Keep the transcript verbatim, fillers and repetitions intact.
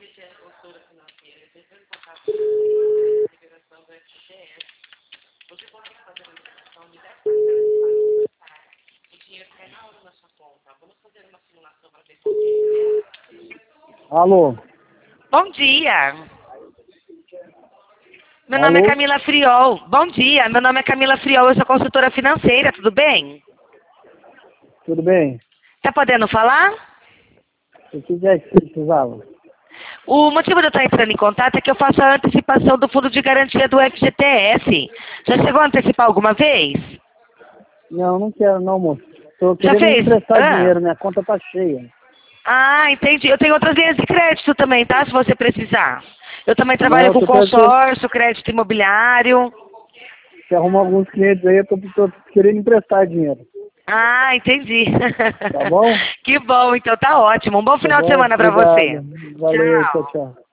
Alô? Bom dia. Meu Alô? nome é Camila Friol. Bom dia, meu nome é Camila Friol, eu sou consultora financeira, tudo bem? Tudo bem? Tá podendo falar? O que é que você precisava? O motivo de eu estar entrando em contato é que eu faço a antecipação do fundo de garantia do F G T S. Já chegou a antecipar alguma vez? Não, não quero não, moço. Tô Já querendo fez? emprestar Ah. dinheiro, minha conta tá cheia. Ah, entendi. Eu tenho outras linhas de crédito também, tá? Se você precisar. Eu também Não, trabalho eu com tô tentando... consórcio, crédito imobiliário. Você arruma alguns clientes aí, eu tô, tô querendo emprestar dinheiro. Ah, entendi. Tá bom? Que bom, então tá ótimo. Um bom Tá final de bom? semana pra você. Obrigado. Valeu, tchau, Tchau. tchau.